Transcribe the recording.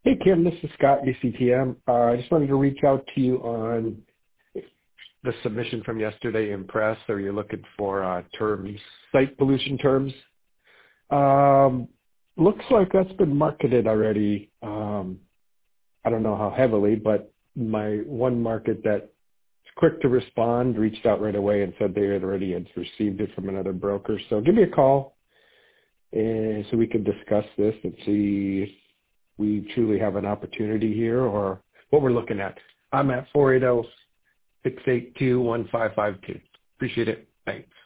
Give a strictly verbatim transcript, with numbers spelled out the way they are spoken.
Hey, Kim, this is Scott, U C T M. Uh, I just wanted to reach out to you on the submission from yesterday in press. Are you looking for uh, terms, site pollution terms? Um, looks like that's been marketed already. Um, I don't know how heavily, but my one market that's quick to respond reached out right away and said they had already had received it from another broker. So give me a call and so we can discuss this and see if we truly have an opportunity here or what we're looking at. I'm at four eight zero, six eight two, one five five two. Appreciate it. Thanks.